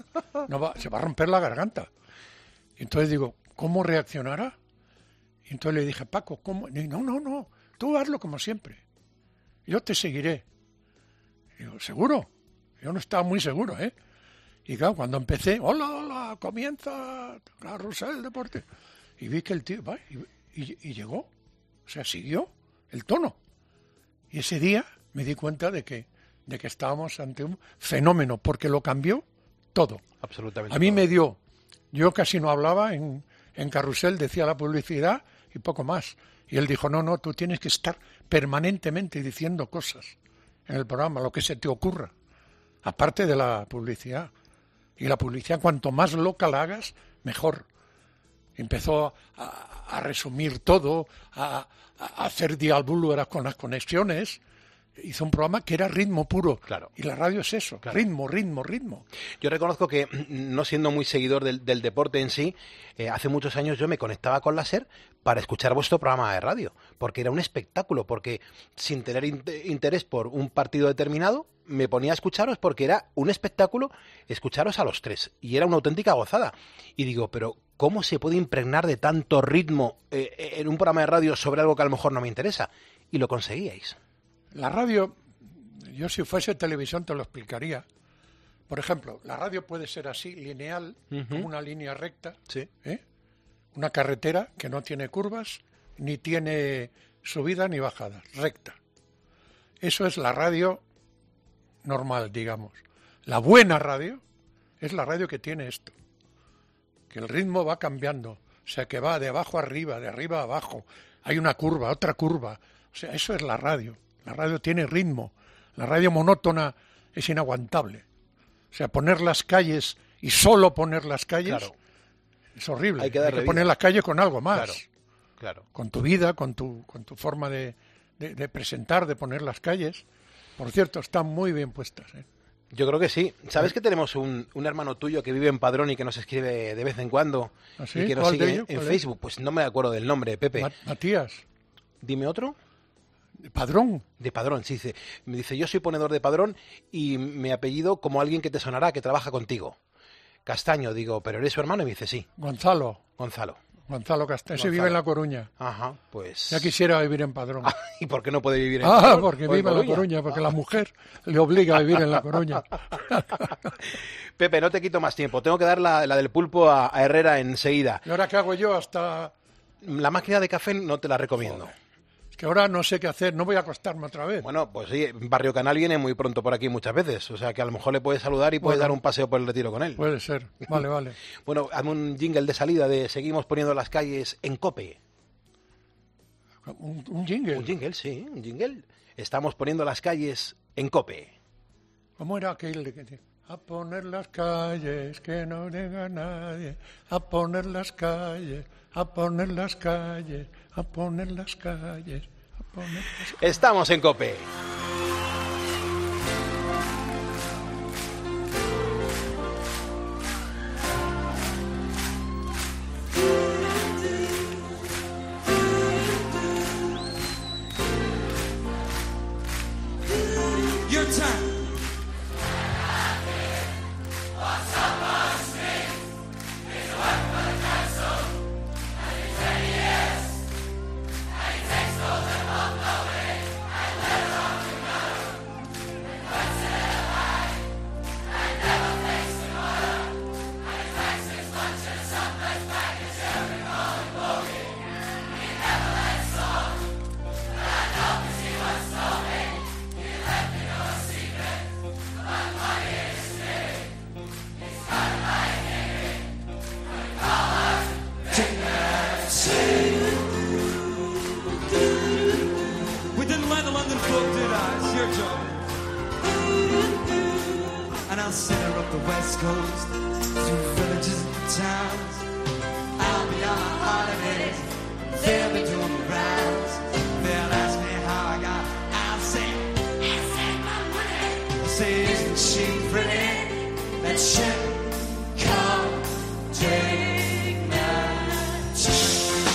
a romper la garganta. Y entonces digo, ¿cómo reaccionará? Y entonces le dije, Paco, ¿cómo? Y no, tú hazlo como siempre. Yo te seguiré. Y digo, ¿seguro? Yo no estaba muy seguro, ¿eh? Y claro, cuando empecé, hola, comienza Carrusel Deportivo. Y vi que el tío, va, y llegó. O sea, siguió el tono. Y ese día me di cuenta de que estábamos ante un fenómeno, porque lo cambió todo. Absolutamente. A mí me dio, yo casi no hablaba en Carrusel, decía la publicidad y poco más. Y él dijo, no, tú tienes que estar permanentemente diciendo cosas en el programa, lo que se te ocurra, aparte de la publicidad. Y la publicidad, cuanto más loca la hagas, mejor. Empezó a resumir todo, a hacer diabluras con las conexiones. Hizo un programa que era ritmo puro. Claro. Y la radio es eso, claro. Ritmo. Yo reconozco que, no siendo muy seguidor del deporte en sí, hace muchos años yo me conectaba con la SER para escuchar vuestro programa de radio, porque era un espectáculo, porque sin tener interés por un partido determinado, me ponía a escucharos porque era un espectáculo escucharos a los tres, y era una auténtica gozada. Y digo, pero ¿cómo se puede impregnar de tanto ritmo en un programa de radio sobre algo que a lo mejor no me interesa? Y lo conseguíais. La radio, yo si fuese televisión te lo explicaría. Por ejemplo, la radio puede ser así, lineal, como una línea recta. Sí. Una carretera que no tiene curvas, ni tiene subida ni bajada, recta. Eso es la radio normal, digamos. La buena radio es la radio que tiene esto. Que el ritmo va cambiando. O sea, que va de abajo a arriba, de arriba a abajo. Hay una curva, otra curva. O sea, eso es la radio. La radio tiene ritmo. La radio monótona es inaguantable. O sea, poner las calles y solo poner las calles, claro, es horrible. Hay que poner las calles con algo más. Claro. Con tu vida, con tu forma de presentar, de poner las calles. Por cierto, están muy bien puestas, ¿eh? Yo creo que sí. ¿Sabes que tenemos un hermano tuyo que vive en Padrón y que nos escribe de vez en cuando? ¿Ah, sí? Y que nos sigue en Facebook? Pues no me acuerdo del nombre, Pepe. Matías. Dime otro. ¿De Padrón? De Padrón, sí. Me dice, yo soy ponedor de Padrón y mi apellido como alguien que te sonará, que trabaja contigo. Castaño, digo, ¿pero eres su hermano? Y me dice, sí. Gonzalo Castaño. Ese vive en La Coruña. Ajá, pues... Ya quisiera vivir en Padrón. ¿Y por qué no puede vivir en Padrón? Porque vive en La Coruña, porque la mujer le obliga a vivir en La Coruña. Pepe, no te quito más tiempo. Tengo que dar la del pulpo a Herrera enseguida. ¿Y ahora qué hago yo hasta...? La máquina de café no te la recomiendo. Joder. Que ahora no sé qué hacer, no voy a acostarme otra vez. Bueno, pues sí, Barrio Canal viene muy pronto por aquí muchas veces, o sea que a lo mejor le puedes saludar y puedes dar un paseo por el Retiro con él. Puede ser, vale. Bueno, hazme un jingle de salida de seguimos poniendo las calles en COPE. ¿Un jingle? Un jingle, sí, un jingle. Estamos poniendo las calles en COPE. ¿Cómo era aquel de que... A poner las calles, que no diga nadie, a poner las calles, a poner las calles, a poner las calles, a poner las calles. Estamos en COPE. Your time. up the west coast, through villages and towns. I'll be on my holidays, they'll be doing the rounds. They'll ask me how I got, I'll say, I saved my money. I'll say, isn't she pretty? That ship, come take my ship.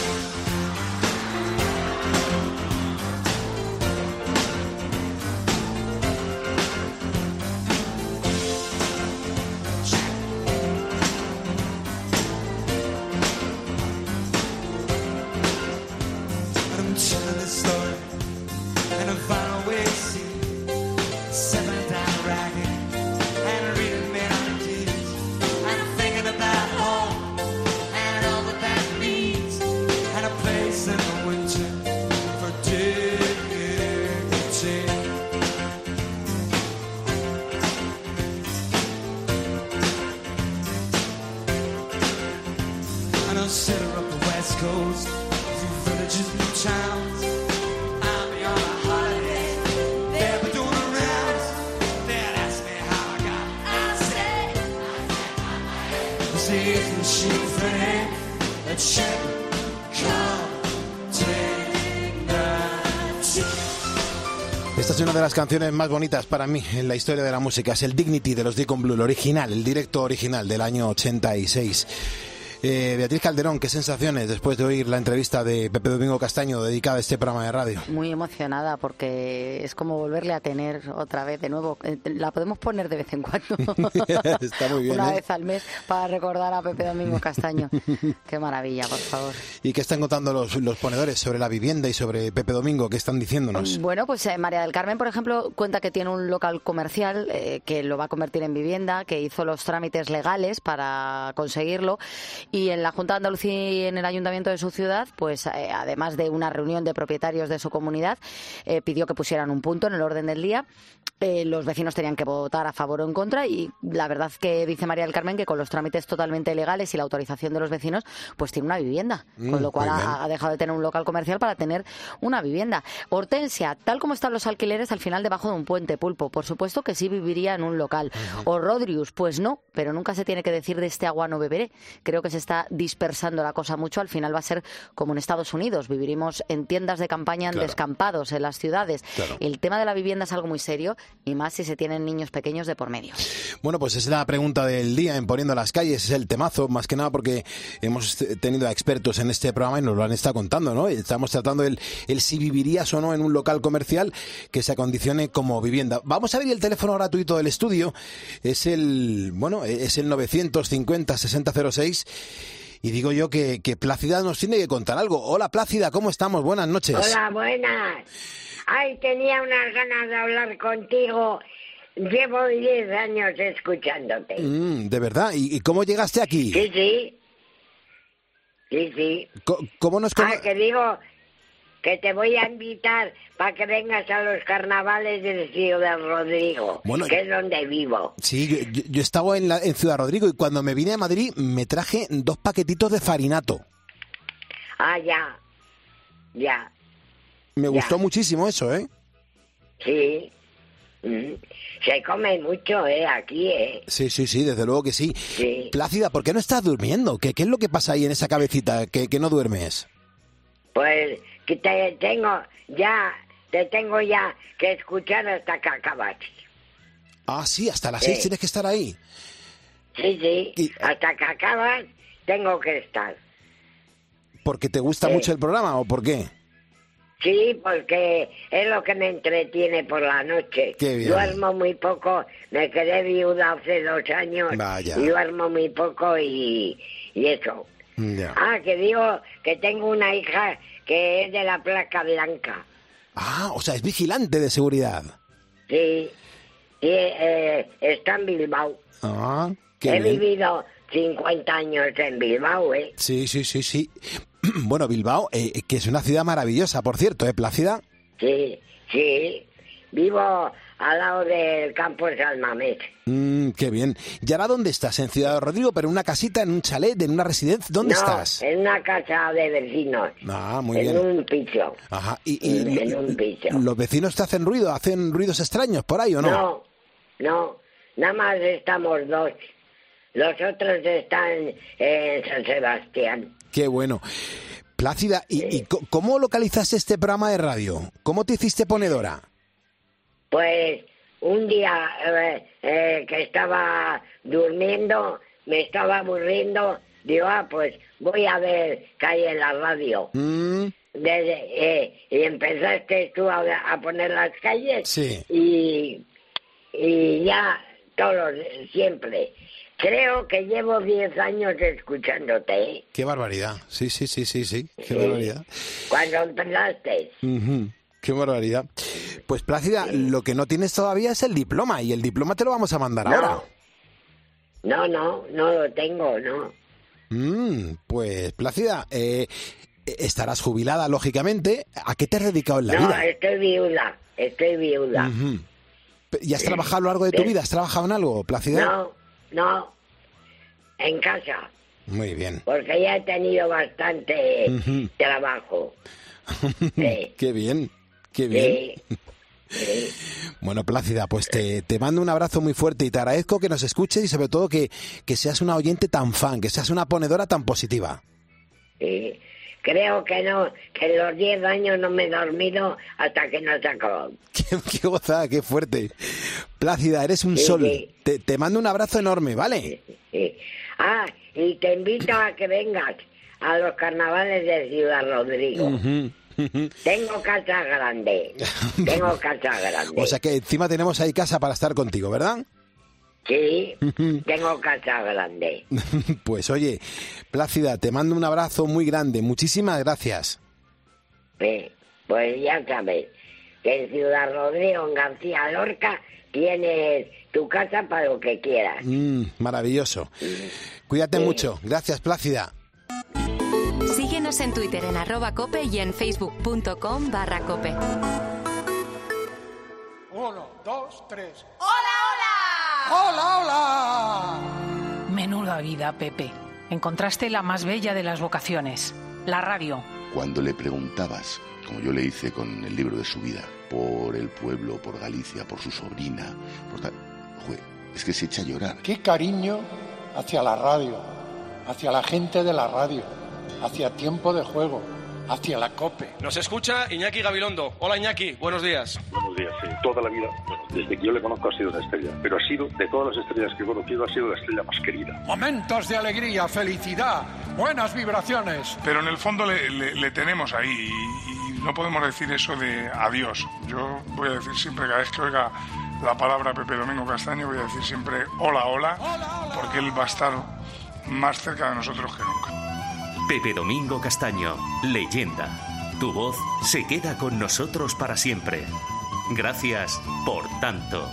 Esta es una de las canciones más bonitas para mí en la historia de la música. Es el Dignity de los Deacon Blue, el original, el directo original del año 86. Beatriz Calderón, ¿qué sensaciones después de oír la entrevista de Pepe Domingo Castaño dedicada a este programa de radio? Muy emocionada porque es como volverle a tener otra vez de nuevo. La podemos poner de vez en cuando. Está muy bien. Una vez al mes para recordar a Pepe Domingo Castaño. Qué maravilla, por favor. ¿Y qué están contando los ponedores sobre la vivienda y sobre Pepe Domingo? ¿Qué están diciéndonos? Bueno, pues María del Carmen, por ejemplo, cuenta que tiene un local comercial que lo va a convertir en vivienda, que hizo los trámites legales para conseguirlo. Y en la Junta de Andalucía y en el Ayuntamiento de su ciudad, pues además de una reunión de propietarios de su comunidad, pidió que pusieran un punto en el orden del día. Los vecinos tenían que votar a favor o en contra y la verdad que dice María del Carmen que con los trámites totalmente legales y la autorización de los vecinos, pues tiene una vivienda, con lo cual ha dejado de tener un local comercial para tener una vivienda. Hortensia, tal como están los alquileres al final debajo de un puente, Pulpo, por supuesto que sí viviría en un local. O Rodrius, pues no, pero nunca se tiene que decir de este agua no beberé. Creo que se está dispersando la cosa mucho, al final va a ser como en Estados Unidos, viviremos en tiendas de campaña, en descampados, en las ciudades. Claro. El tema de la vivienda es algo muy serio y más si se tienen niños pequeños de por medio. Bueno, pues es la pregunta del día en Poniendo las Calles, es el temazo, más que nada porque hemos tenido a expertos en este programa y nos lo han estado contando, ¿no? Estamos tratando el si vivirías o no en un local comercial que se acondicione como vivienda. Vamos a ver el teléfono gratuito del estudio, es el 950-6006. Y digo yo que Plácida nos tiene que contar algo. Hola Plácida, ¿cómo estamos? Buenas noches. Hola, buenas. Ay, tenía unas ganas de hablar contigo. Llevo 10 años escuchándote. ¿De verdad? ¿Y cómo llegaste aquí? Sí. ¿Cómo nos conoces? Que digo que te voy a invitar para que vengas a los carnavales de Ciudad Rodrigo, que es donde vivo. Sí, yo estaba en Ciudad Rodrigo y cuando me vine a Madrid me traje 2 paquetitos de farinato. Ah, ya. Me gustó muchísimo eso, ¿eh? Sí. Se come mucho, aquí, Sí, desde luego que sí. Plácida, ¿por qué no estás durmiendo? ¿Qué es lo que pasa ahí en esa cabecita que no duermes? Pues que te tengo ya que escuchar hasta que acabas. Ah, sí, hasta las 6 tienes que estar ahí. Sí, hasta que acabas tengo que estar. ¿Porque te gusta mucho el programa o por qué? Sí, porque es lo que me entretiene por la noche. Qué bien. Duermo muy poco, me quedé viuda hace 2 años. Vaya. Y duermo muy poco y eso. Ya. Que digo que tengo una hija que es de la placa blanca. Ah, o sea, es vigilante de seguridad. Sí, está en Bilbao. Ah, qué He bien. vivido 50 años en Bilbao, Sí. Bueno, Bilbao, que es una ciudad maravillosa, por cierto, Plácida? Sí. Vivo al lado del campo de San Mamés. Qué bien. ¿Y ahora dónde estás? ¿En Ciudad Rodrigo, pero en una casita, en un chalet, en una residencia? ¿Dónde estás? En una casa de vecinos. Ah, muy bien. En un piso. Ajá. En un piso. ¿Los vecinos te hacen ruido? ¿Hacen ruidos extraños por ahí o no? No. nada más estamos 2. Los otros están en San Sebastián. Qué bueno. Plácida, ¿y cómo localizaste este programa de radio? ¿Cómo te hiciste ponedora? Pues un día que estaba durmiendo, me estaba aburriendo, digo, pues voy a ver qué hay en la radio. Y empezaste tú a poner las calles. Sí. Y ya, siempre. Creo que llevo 10 años escuchándote, ¿eh? Qué barbaridad. Sí. Qué barbaridad. Cuando empezaste. Qué barbaridad. Pues Plácida, lo que no tienes todavía es el diploma, y el diploma te lo vamos a mandar ahora. No lo tengo, no. Pues Plácida, estarás jubilada, lógicamente. ¿A qué te has dedicado en la vida? No, estoy viuda. ¿Y has trabajado a lo largo de tu vida? ¿Has trabajado en algo, Plácida? No, en casa. Muy bien. Porque ya he tenido bastante trabajo. Sí. Qué bien. Sí. Bueno, Plácida, pues te mando un abrazo muy fuerte y te agradezco que nos escuches y sobre todo que seas una oyente tan fan, que seas una ponedora tan positiva. Sí. Creo que no, que en los 10 años no me he dormido hasta que no se acabó. Qué gozada, qué fuerte. Plácida, eres un sol. Sí. Te mando un abrazo enorme, ¿vale? Sí. Y te invito a que vengas a los carnavales de Ciudad Rodrigo. Tengo casa grande. O sea que encima tenemos ahí casa para estar contigo, ¿verdad? Sí, tengo casa grande. Pues oye, Plácida, te mando un abrazo muy grande. Muchísimas gracias. Sí, pues ya sabes que en Ciudad Rodrigo, en García Lorca, tienes tu casa para lo que quieras. Maravilloso. Cuídate mucho. Gracias, Plácida. Síguenos en Twitter en @cope y en facebook.com/cope. 1, 2, 3. ¡Hola! Menuda vida, Pepe. Encontraste la más bella de las vocaciones, la radio. Cuando le preguntabas, como yo le hice con el libro de su vida, por el pueblo, por Galicia, por su sobrina, es que se echa a llorar. Qué cariño hacia la radio, hacia la gente de la radio, hacia Tiempo de Juego, hacia la COPE. Nos escucha Iñaki Gabilondo. Hola, Iñaki, buenos días. Buenos días, sí. Toda la vida, desde que yo le conozco, ha sido una estrella. Pero ha sido, de todas las estrellas que he conocido, ha sido la estrella más querida. Momentos de alegría, felicidad, buenas vibraciones. Pero en el fondo le tenemos ahí y no podemos decir eso de adiós. Yo voy a decir siempre, cada vez que oiga la palabra Pepe Domingo Castaño, voy a decir siempre hola, porque él va a estar más cerca de nosotros que nunca. Pepe Domingo Castaño, leyenda. Tu voz se queda con nosotros para siempre. Gracias por tanto.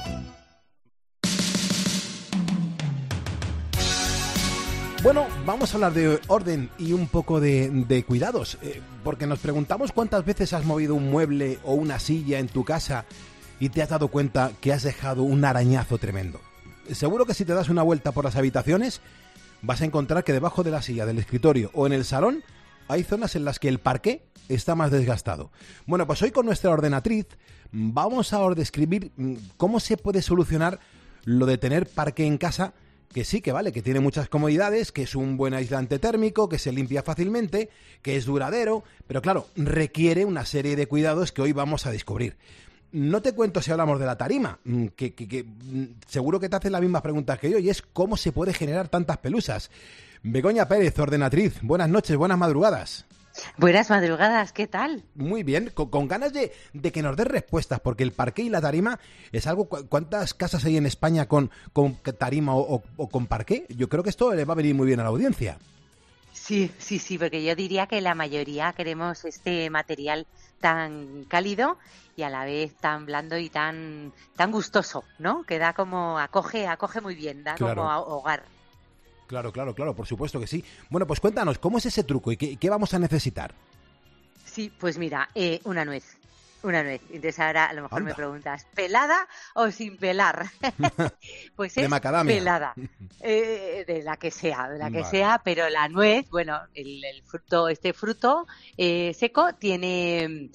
Bueno, vamos a hablar de orden y un poco de cuidados, porque nos preguntamos cuántas veces has movido un mueble o una silla en tu casa y te has dado cuenta que has dejado un arañazo tremendo. Seguro que si te das una vuelta por las habitaciones vas a encontrar que debajo de la silla del escritorio o en el salón hay zonas en las que el parqué está más desgastado. Bueno, pues hoy con nuestra ordenatriz vamos a describir cómo se puede solucionar lo de tener parqué en casa, que sí, que vale, que tiene muchas comodidades, que es un buen aislante térmico, que se limpia fácilmente, que es duradero, pero claro, requiere una serie de cuidados que hoy vamos a descubrir. No te cuento si hablamos de la tarima, que seguro que te hacen las mismas preguntas que yo, y es cómo se puede generar tantas pelusas. Begoña Pérez, ordenatriz, buenas noches, buenas madrugadas. Buenas madrugadas, ¿qué tal? Muy bien, con ganas de que nos des respuestas, porque el parqué y la tarima es algo... ¿Cuántas casas hay en España con tarima o con parqué? Yo creo que esto le va a venir muy bien a la audiencia. Sí, porque yo diría que la mayoría queremos este material tan cálido y a la vez tan blando y tan gustoso, ¿no? Que da como... acoge muy bien, da claro. Como hogar. Claro, por supuesto que sí. Bueno, pues cuéntanos, ¿cómo es ese truco y qué vamos a necesitar? Sí, pues mira, una nuez, Una nuez. Entonces ahora a lo mejor Anda. me preguntas, ¿pelada o sin pelar? Pues De es macadamia. pelada. De la que sea, Vale. pero la nuez, bueno, el fruto, este fruto seco tiene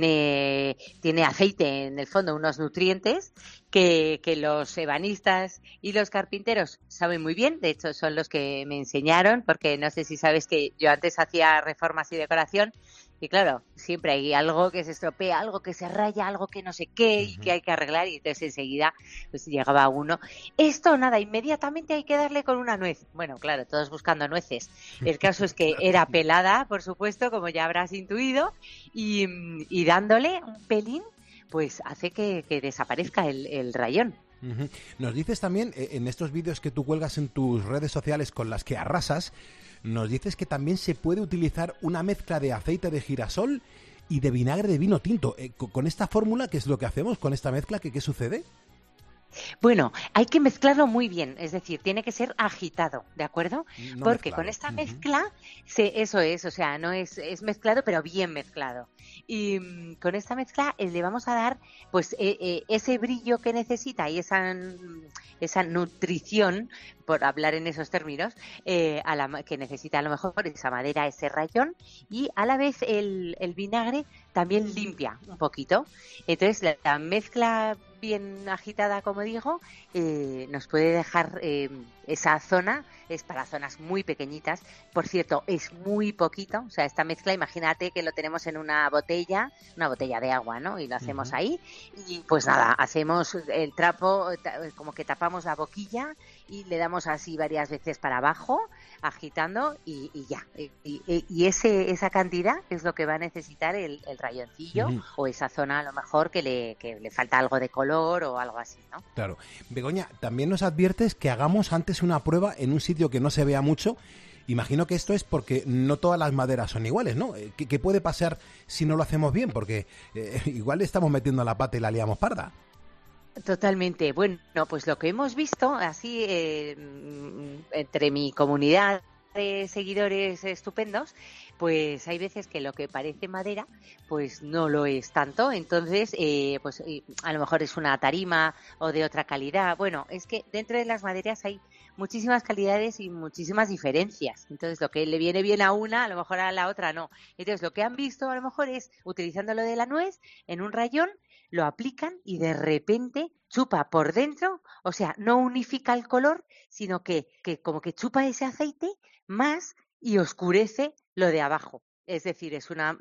aceite en el fondo, unos nutrientes que los ebanistas y los carpinteros saben muy bien. De hecho, son los que me enseñaron, porque no sé si sabes que yo antes hacía reformas y decoración. Y claro, siempre hay algo que se estropea, algo que se raya, algo que no sé qué y que hay que arreglar. Y entonces enseguida pues llegaba uno. Esto nada, inmediatamente hay que darle con una nuez. Bueno, claro, todos buscando nueces. El caso es que era pelada, por supuesto, como ya habrás intuido, y dándole un pelín, pues hace que desaparezca el rayón. Ujú. Nos dices también, en estos vídeos que tú cuelgas en tus redes sociales con las que arrasas, nos dices que también se puede utilizar una mezcla de aceite de girasol y de vinagre de vino tinto. Con esta fórmula, ¿qué es lo que hacemos con esta mezcla? ¿Qué sucede? Bueno, hay que mezclarlo muy bien, es decir, tiene que ser agitado, ¿de acuerdo? No Porque mezclado. con esta mezcla, eso es, o sea, no es mezclado, pero bien mezclado. Y con esta mezcla le vamos a dar pues ese brillo que necesita y esa nutrición, por hablar en esos términos, que necesita a lo mejor esa madera, ese rayón, y a la vez el vinagre también limpia un poquito. Entonces la mezcla bien agitada, como digo, nos puede dejar esa zona, es para zonas muy pequeñitas. Por cierto, es muy poquito, o sea, esta mezcla, imagínate que lo tenemos en una botella de agua, ¿no? Y lo hacemos ahí, y pues nada, hacemos el trapo, como que tapamos la boquilla y le damos así varias veces para abajo, agitando y ya. Y esa cantidad es lo que va a necesitar el rayoncillo, o esa zona a lo mejor que le falta algo de color o algo así, ¿no? Claro. Begoña, también nos adviertes que hagamos antes una prueba en un sitio que no se vea mucho. Imagino que esto es porque no todas las maderas son iguales, ¿no? ¿Qué puede pasar si no lo hacemos bien? Porque igual le estamos metiendo la pata y la liamos parda. Totalmente. Bueno, pues lo que hemos visto así entre mi comunidad de seguidores estupendos, pues hay veces que lo que parece madera pues no lo es tanto. Entonces a lo mejor es una tarima o de otra calidad. Bueno, es que dentro de las maderas hay muchísimas calidades y muchísimas diferencias. Entonces lo que le viene bien a una, a lo mejor a la otra no. Entonces lo que han visto a lo mejor es, utilizando lo de la nuez en un rayón, lo aplican y de repente chupa por dentro, o sea, no unifica el color, sino que como que chupa ese aceite más y oscurece lo de abajo. Es decir, es una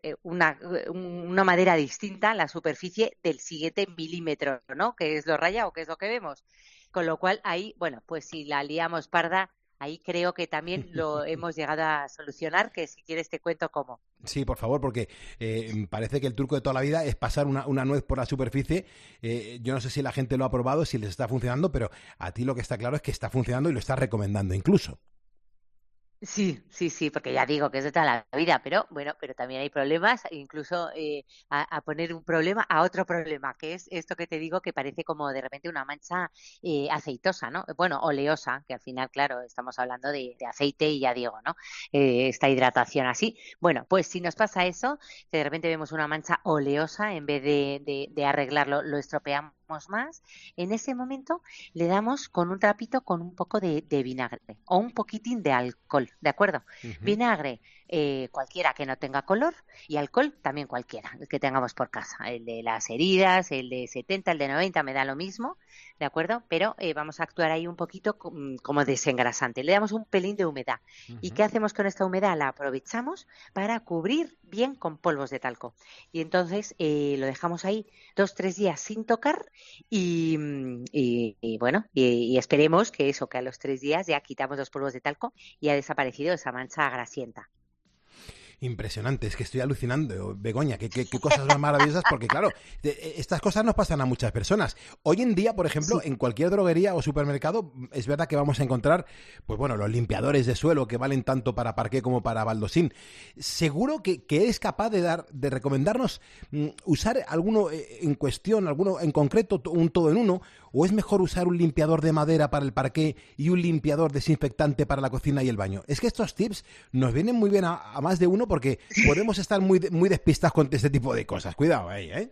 madera distinta, la superficie del siguiente milímetro, ¿no? Que es lo rayado, que es lo que vemos. Con lo cual ahí, bueno, pues si la liamos parda, ahí creo que también lo hemos llegado a solucionar, que si quieres te cuento cómo. Sí, por favor, porque parece que el truco de toda la vida es pasar una nuez por la superficie. Yo no sé si la gente lo ha probado, si les está funcionando, pero a ti lo que está claro es que está funcionando y lo estás recomendando incluso. Sí, porque ya digo que es de toda la vida, pero bueno, pero también hay problemas, incluso a poner un problema a otro problema, que es esto que te digo, que parece como de repente una mancha aceitosa, ¿no? Bueno, oleosa, que al final, claro, estamos hablando de aceite y ya digo, ¿no? Esta hidratación así. Bueno, pues si nos pasa eso, que de repente vemos una mancha oleosa, en vez de arreglarlo, lo estropeamos más, en ese momento le damos con un trapito con un poco de vinagre o un poquitín de alcohol, ¿de acuerdo? Vinagre cualquiera que no tenga color, y alcohol también cualquiera, el que tengamos por casa, el de las heridas, el de 70, el de 90, me da lo mismo, ¿de acuerdo? Pero vamos a actuar ahí un poquito como desengrasante, le damos un pelín de humedad. ¿Y qué hacemos con esta humedad? La aprovechamos para cubrir bien con polvos de talco, y entonces lo dejamos ahí 2-3 días sin tocar, y esperemos que a los 3 días ya quitamos los polvos de talco y ha desaparecido esa mancha grasienta. Impresionante, es que estoy alucinando, Begoña, qué cosas más maravillosas, porque claro, estas cosas nos pasan a muchas personas. Hoy en día, por ejemplo, en cualquier droguería o supermercado, es verdad que vamos a encontrar, pues bueno, los limpiadores de suelo que valen tanto para parqué como para baldosín. Seguro que eres capaz de recomendarnos usar alguno en cuestión, alguno en concreto, un todo en uno, o es mejor usar un limpiador de madera para el parqué y un limpiador desinfectante para la cocina y el baño. Es que estos tips nos vienen muy bien a más de uno, teléfono porque podemos estar muy despistados con este tipo de cosas. Cuidado ahí, ¿eh?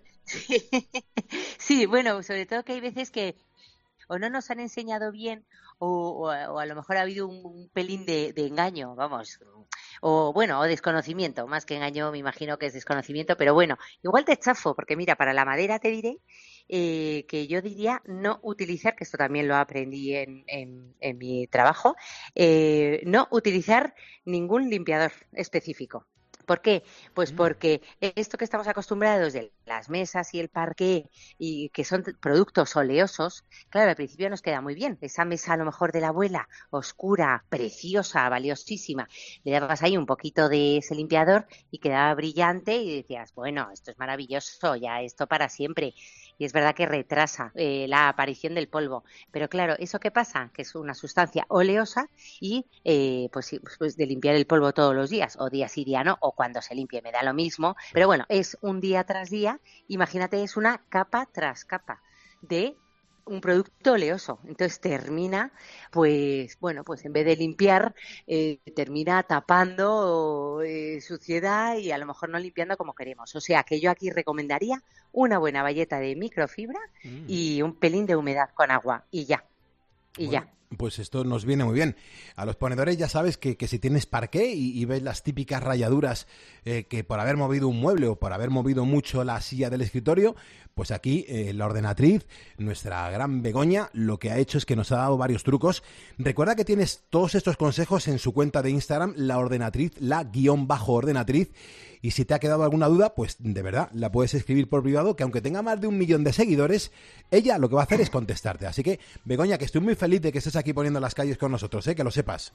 Sí, bueno, sobre todo que hay veces que o no nos han enseñado bien o a lo mejor ha habido un pelín de engaño, vamos, o bueno, o desconocimiento, más que engaño me imagino que es desconocimiento, pero bueno, igual te chafo, porque mira, para la madera te diré que yo diría no utilizar, que esto también lo aprendí en mi trabajo, no utilizar ningún limpiador específico. ¿Por qué? Pues porque esto que estamos acostumbrados de las mesas y el parqué y que son productos oleosos, claro, al principio nos queda muy bien. Esa mesa a lo mejor de la abuela, oscura, preciosa, valiosísima, le dabas ahí un poquito de ese limpiador y quedaba brillante y decías, bueno, esto es maravilloso, ya esto para siempre. Y es verdad que retrasa la aparición del polvo. Pero claro, ¿eso qué pasa? Que es una sustancia oleosa y pues de limpiar el polvo todos los días, o día sí, día no, o cuando se limpie, me da lo mismo. Pero bueno, es un día tras día, imagínate, es una capa tras capa de un producto oleoso. Entonces termina, pues bueno, pues en vez de limpiar, termina tapando suciedad y a lo mejor no limpiando como queremos. O sea que yo aquí recomendaría una buena bayeta de microfibra y un pelín de humedad con agua y ya. Y bueno, ya. Pues esto nos viene muy bien. A los ponedores ya sabes que si tienes parqué y ves las típicas rayaduras que por haber movido un mueble o por haber movido mucho la silla del escritorio, pues aquí la ordenatriz, nuestra gran Begoña, lo que ha hecho es que nos ha dado varios trucos. Recuerda que tienes todos estos consejos en su cuenta de Instagram, la ordenatriz, la_ordenatriz. Y si te ha quedado alguna duda, pues de verdad la puedes escribir por privado, que aunque tenga más de 1 millón de seguidores, ella lo que va a hacer es contestarte. Así que, Begoña, que estoy muy feliz de que estés aquí poniendo las calles con nosotros, que lo sepas.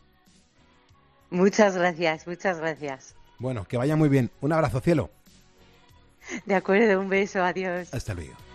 Muchas gracias, muchas gracias. Bueno, que vaya muy bien. Un abrazo, cielo. De acuerdo, un beso, adiós. Hasta luego.